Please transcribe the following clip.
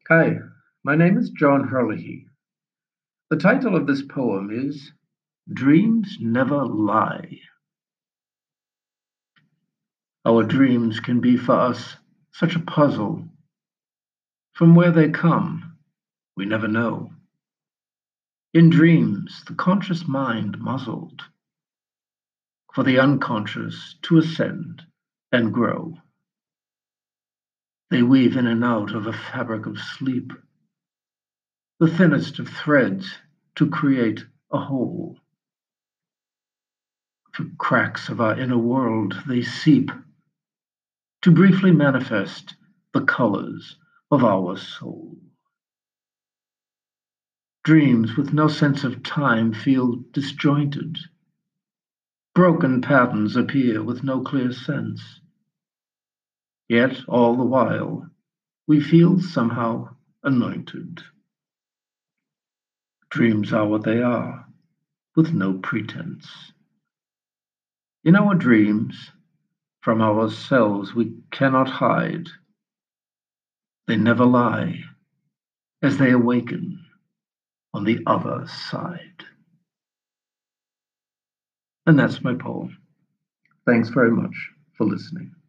Hi, my name is John Herlihy. The title of this poem is Dreams Never Lie. Our dreams can be for us such a puzzle. From where they come, we never know. In dreams, the conscious mind muzzled, for the unconscious to ascend and grow. They weave in and out of a fabric of sleep, the thinnest of threads to create a whole. Through cracks of our inner world they seep to briefly manifest the colors of our soul. Dreams with no sense of time feel disjointed. Broken patterns appear with no clear sense. Yet all the while, we feel somehow anointed. Dreams are what they are, with no pretense. In our dreams, from ourselves we cannot hide. They never lie as they awaken on the other side. And that's my poem. Thanks very much for listening.